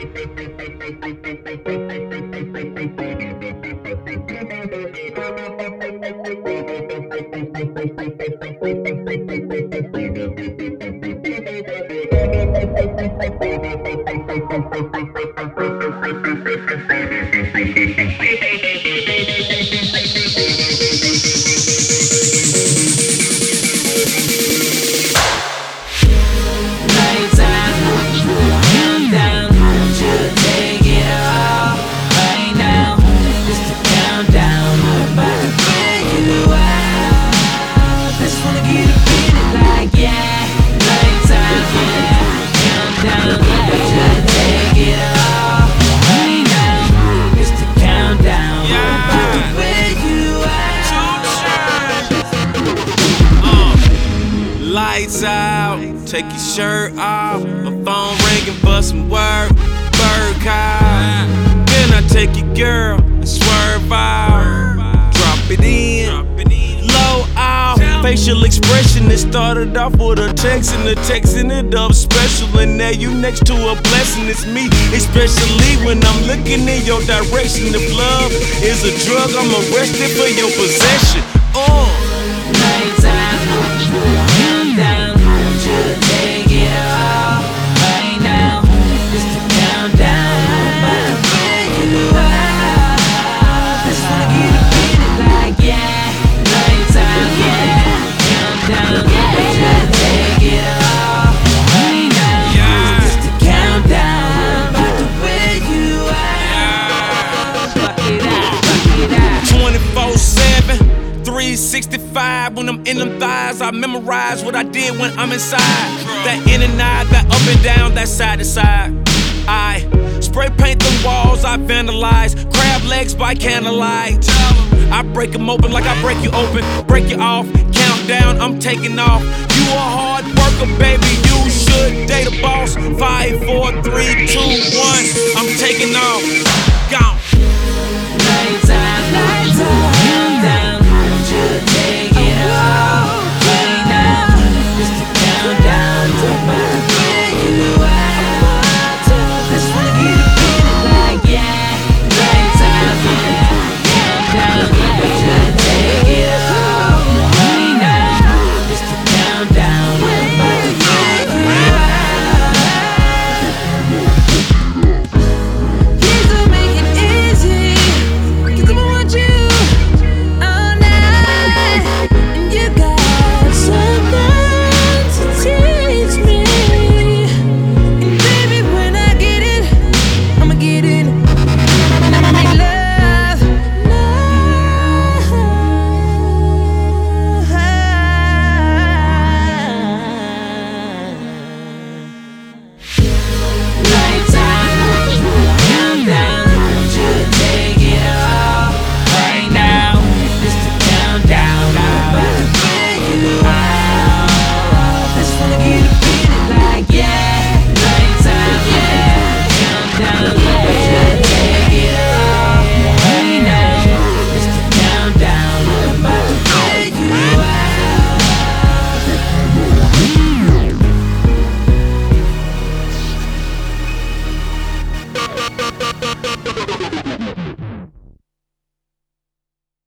Lights out, take your shirt off. My phone ringing, bust some word, bird call. Then I take your girl and swerve out. Drop it in, low out. Facial expression, it started off with a text and the text ended up special. And now you next to a blessing, it's me. Especially when I'm looking in your direction. If love is a drug, I'm arrested for your possession. Lights out, come down, just take it all right now. Just to count down, I'm about to break you out. Just wanna get a feeling like lights out, count down, just take it all right now. Just to count down, I'm about to break you out. Fuck it out, 24/7. 365 when I'm in them thighs. I memorize what I did when I'm inside. That in and out, that up and down, that side to side. I spray paint the walls, I vandalize. Crab legs by candlelight. I break them open like I break you open. Break you off, count down, I'm taking off. You a hard worker, baby, you should date a boss. 5, 4, 3, 2, 1, I'm taking off.